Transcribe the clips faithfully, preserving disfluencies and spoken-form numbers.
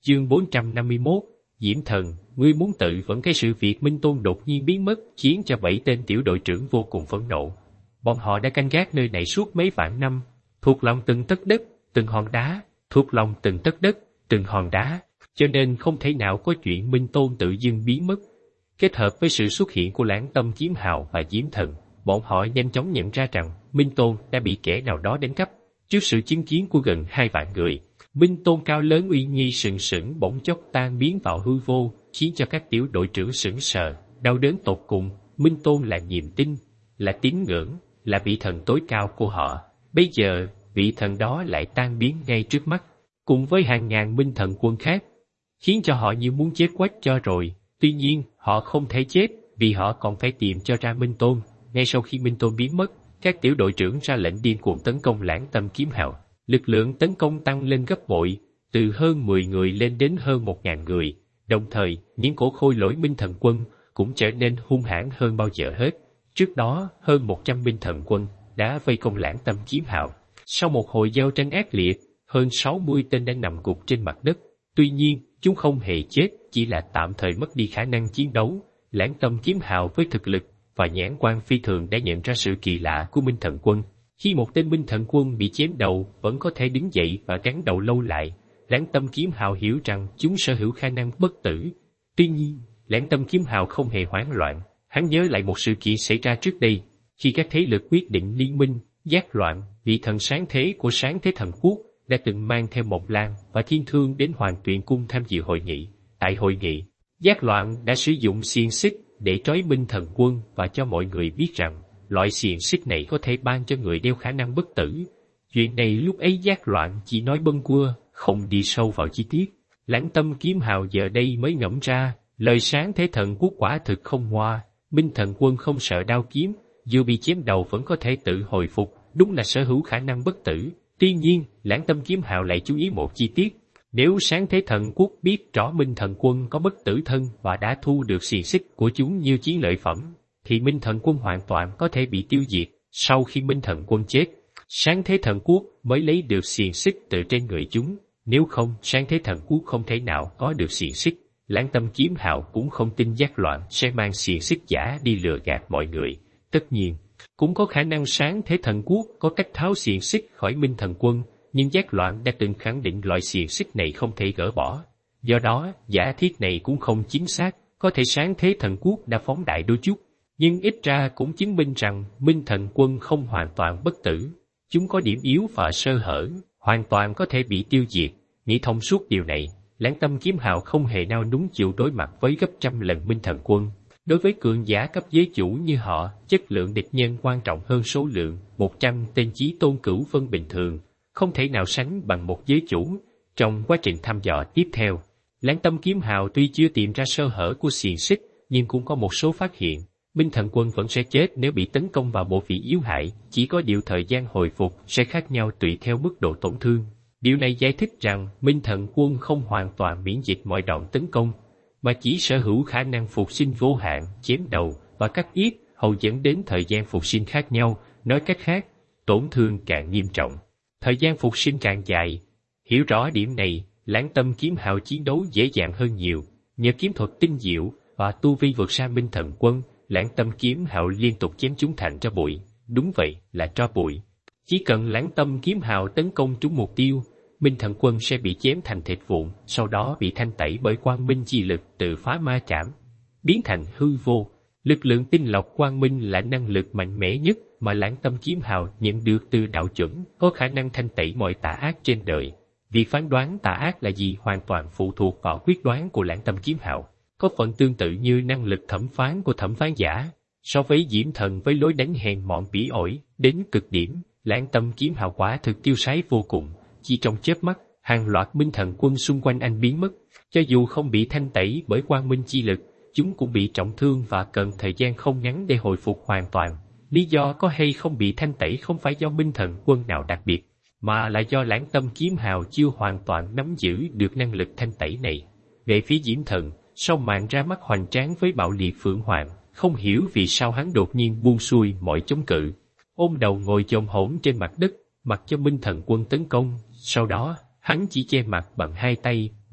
Chương bốn trăm năm mươi mốt, Diễm Thần, ngươi muốn tự vẫn cái sự việc Minh Tôn đột nhiên biến mất khiến cho bảy tên tiểu đội trưởng vô cùng phẫn nộ. Bọn họ đã canh gác nơi này suốt mấy vạn năm, thuộc lòng từng tấc đất, từng hòn đá, thuộc lòng từng tấc đất, từng hòn đá, cho nên không thể nào có chuyện Minh Tôn tự dưng biến mất. Kết hợp với sự xuất hiện của Lãng Tâm Kiếm Hào và Diễm Thần, bọn họ nhanh chóng nhận ra rằng Minh Tôn đã bị kẻ nào đó đánh cắp. Trước sự chứng kiến của gần hai vạn người, Minh Tôn cao lớn uy nghi sừng sững bỗng chốc tan biến vào hư vô, khiến cho các tiểu đội trưởng sững sờ, đau đớn tột cùng. Minh Tôn là niềm tin, là tín ngưỡng, là vị thần tối cao của họ. Bây giờ, vị thần đó lại tan biến ngay trước mắt, cùng với hàng ngàn minh thần quân khác, khiến cho họ như muốn chết quách cho rồi. Tuy nhiên, họ không thể chết, vì họ còn phải tìm cho ra Minh Tôn. Ngay sau khi Minh Tôn biến mất, các tiểu đội trưởng ra lệnh điên cuồng tấn công Lãng Tâm Kiếm Hào. Lực lượng tấn công tăng lên gấp bội, từ hơn mười người lên đến hơn một ngàn người. Đồng thời, những cổ khôi lỗi minh thần quân cũng trở nên hung hãn hơn bao giờ hết. Trước đó, hơn một trăm minh thần quân đã vây công Lãng Tâm Kiếm Hào. Sau một hồi giao tranh ác liệt, hơn sáu mươi tên đã nằm gục trên mặt đất. Tuy nhiên, chúng không hề chết, chỉ là tạm thời mất đi khả năng chiến đấu. Lãng Tâm Kiếm Hào với thực lực và nhãn quan phi thường đã nhận ra sự kỳ lạ của minh thần quân. Khi một tên minh thần quân bị chém đầu vẫn có thể đứng dậy và gắn đầu lâu lại, Lãng Tâm Kiếm Hào hiểu rằng chúng sở hữu khả năng bất tử. Tuy nhiên, Lãng Tâm Kiếm Hào không hề hoảng loạn. Hắn nhớ lại một sự kiện xảy ra trước đây, khi các thế lực quyết định liên minh, giác loạn, vị thần sáng thế của sáng thế thần quốc đã từng mang theo Mộc Lan và Thiên Thương đến Hoàng Tuyền Cung tham dự hội nghị. Tại hội nghị, giác loạn đã sử dụng xiềng xích để trói minh thần quân và cho mọi người biết rằng loại xiềng xích này có thể ban cho người đeo khả năng bất tử. Chuyện này lúc ấy giác loạn chỉ nói bâng quơ, không đi sâu vào chi tiết. Lãng Tâm Kiếm Hào giờ đây mới ngẫm ra, lời sáng thế thần quốc quả thực không hoa. Minh thần quân không sợ đao kiếm, dù bị chém đầu vẫn có thể tự hồi phục, đúng là sở hữu khả năng bất tử. Tuy nhiên, Lãng Tâm Kiếm Hào lại chú ý một chi tiết. Nếu sáng thế thần quốc biết rõ minh thần quân có bất tử thân và đã thu được xiềng xích của chúng như chiến lợi phẩm, thì minh thần quân hoàn toàn có thể bị tiêu diệt. Sau khi minh thần quân chết, sáng thế thần quốc mới lấy được xiềng xích từ trên người chúng. Nếu không, sáng thế thần quốc không thể nào có được xiềng xích. Lãng Tâm Kiếm Hào cũng không tin giác loạn sẽ mang xiềng xích giả đi lừa gạt mọi người. Tất nhiên, cũng có khả năng sáng thế thần quốc có cách tháo xiềng xích khỏi minh thần quân, nhưng giác loạn đã từng khẳng định loại xiềng xích này không thể gỡ bỏ. Do đó, giả thiết này cũng không chính xác, có thể sáng thế thần quốc đã phóng đại đôi chút, nhưng ít ra cũng chứng minh rằng minh thần quân không hoàn toàn bất tử. Chúng có điểm yếu và sơ hở, hoàn toàn có thể bị tiêu diệt. Nghĩ thông suốt điều này, Lãng Tâm Kiếm Hào không hề nao núng chịu đối mặt với gấp trăm lần minh thần quân. Đối với cường giả cấp giới chủ như họ, chất lượng địch nhân quan trọng hơn số lượng. Một trăm tên chí tôn cửu vân bình thường không thể nào sánh bằng một giới chủ. Trong quá trình thăm dò tiếp theo, Lãng Tâm Kiếm Hào tuy chưa tìm ra sơ hở của xiềng xích, nhưng cũng có một số phát hiện. Minh thần quân vẫn sẽ chết nếu bị tấn công vào bộ vị yếu hại, chỉ có điều thời gian hồi phục sẽ khác nhau tùy theo mức độ tổn thương. Điều này giải thích rằng minh thần quân không hoàn toàn miễn dịch mọi đòn tấn công, mà chỉ sở hữu khả năng phục sinh vô hạn, chém đầu và cắt yết, hầu dẫn đến thời gian phục sinh khác nhau. Nói cách khác, tổn thương càng nghiêm trọng, thời gian phục sinh càng dài. Hiểu rõ điểm này, Lãng Tâm Kiếm Hào chiến đấu dễ dàng hơn nhiều. Nhờ kiếm thuật tinh diệu và tu vi vượt xa minh thần quân, Lãng Tâm Kiếm Hào liên tục chém chúng thành tro bụi. Đúng vậy, là tro bụi. Chỉ cần Lãng Tâm Kiếm Hào tấn công trúng mục tiêu, minh thần quân sẽ bị chém thành thịt vụn, sau đó bị thanh tẩy bởi quang minh chi lực từ phá ma trảm, biến thành hư vô. Lực lượng tinh lọc quang minh là năng lực mạnh mẽ nhất mà Lãng Tâm Kiếm Hào nhận được từ đạo chuẩn, có khả năng thanh tẩy mọi tà ác trên đời. Việc phán đoán tà ác là gì hoàn toàn phụ thuộc vào quyết đoán của Lãng Tâm Kiếm Hào, có phần tương tự như năng lực thẩm phán của thẩm phán giả. So với Diễm Thần với lối đánh hèn mọn bỉ ổi đến cực điểm, Lãng Tâm Kiếm Hào quả thực tiêu sái vô cùng. Chỉ trong chớp mắt, hàng loạt minh thần quân xung quanh anh biến mất. Cho dù không bị thanh tẩy bởi quang minh chi lực, chúng cũng bị trọng thương và cần thời gian không ngắn để hồi phục hoàn toàn. Lý do có hay không bị thanh tẩy không phải do minh thần quân nào đặc biệt, mà là do Lãng Tâm Kiếm Hào chưa hoàn toàn nắm giữ được năng lực thanh tẩy này. Về phía Diễm Thần, sau màn ra mắt hoành tráng với bạo liệt Phượng Hoàng, không hiểu vì sao hắn đột nhiên buông xuôi mọi chống cự, ôm đầu ngồi chồm hổm trên mặt đất, mặc cho minh thần quân tấn công. Sau đó, hắn chỉ che mặt bằng hai tay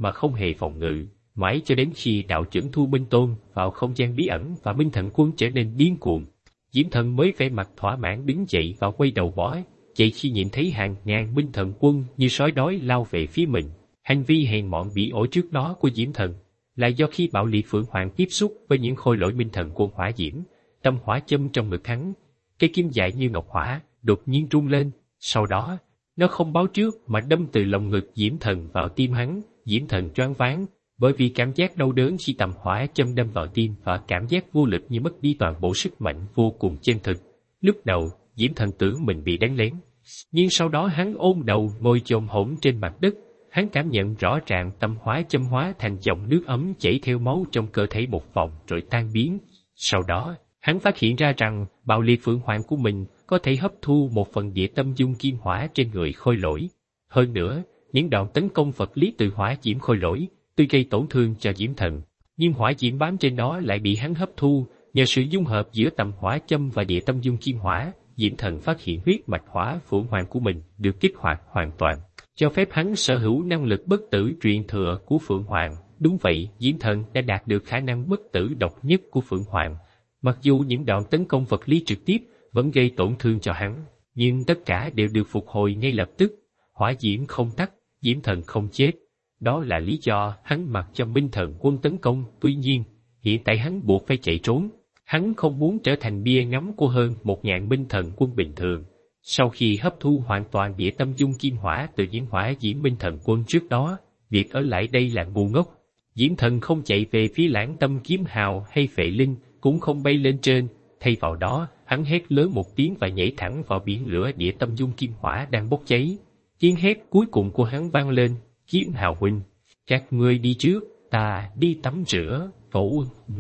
mà không hề phòng ngự, mãi cho đến khi đạo trưởng Thu Minh Tôn vào không gian bí ẩn và Minh Thần Quân trở nên điên cuồng. Diễm Thần mới vẻ mặt thỏa mãn đứng dậy và quay đầu bỏ chạy khi nhìn thấy hàng ngàn Minh Thần Quân như sói đói lao về phía mình. Hành vi hèn mọn bị ổi trước đó của Diễm Thần là do khi Bạo Liệt Phượng Hoàng tiếp xúc với những khôi lỗi Minh Thần Quân hỏa diễm, tâm hỏa châm trong ngực hắn, cây kim dài như ngọc hỏa đột nhiên rung lên, sau đó nó không báo trước mà đâm từ lồng ngực Diễm Thần vào tim hắn. Diễm Thần choáng váng bởi vì cảm giác đau đớn khi tầm hỏa châm đâm vào tim và cảm giác vô lực như mất đi toàn bộ sức mạnh vô cùng chân thực. Lúc đầu, Diễm Thần tưởng mình bị đánh lén, nhưng sau đó hắn ôm đầu ngồi chồm hổm trên mặt đất. Hắn cảm nhận rõ ràng tâm hỏa châm hóa thành dòng nước ấm chảy theo máu trong cơ thể một vòng rồi tan biến. Sau đó, hắn phát hiện ra rằng Bạo Liệt Phượng Hoàng của mình có thể hấp thu một phần địa tâm dung kim hỏa trên người khôi lỗi. Hơn nữa, những đòn tấn công vật lý từ hỏa diễm khôi lỗi tuy gây tổn thương cho Diễm Thần, nhưng hỏa diễm bám trên đó lại bị hắn hấp thu. Nhờ sự dung hợp giữa tầm hỏa châm và địa tâm dung kim hỏa, Diễm Thần phát hiện huyết mạch hỏa Phượng Hoàng của mình được kích hoạt hoàn toàn, cho phép hắn sở hữu năng lực bất tử truyền thừa của Phượng Hoàng. Đúng vậy, Diễm Thần đã đạt được khả năng bất tử độc nhất của Phượng Hoàng. Mặc dù những đòn tấn công vật lý trực tiếp vẫn gây tổn thương cho hắn, nhưng tất cả đều được phục hồi ngay lập tức. Hỏa diễm không tắt, Diễm Thần không chết. Đó là lý do hắn mặc cho Minh Thần Quân tấn công. Tuy nhiên, hiện tại hắn buộc phải chạy trốn. Hắn không muốn trở thành bia ngắm của hơn một ngàn Minh Thần Quân bình thường. Sau khi hấp thu hoàn toàn địa tâm dung kim hỏa từ những hỏa diễm Minh Thần Quân trước đó, việc ở lại đây là ngu ngốc. Diễm Thần không chạy về phía Lãng Tâm Kiếm Hào hay Phệ Linh, cũng không bay lên trên. Thay vào đó, hắn hét lớn một tiếng và nhảy thẳng vào biển lửa địa tâm dung kim hỏa đang bốc cháy. Tiếng hét cuối cùng của hắn vang lên: Kiếm Hào huynh, các ngươi đi trước, ta đi tắm rửa. Phổ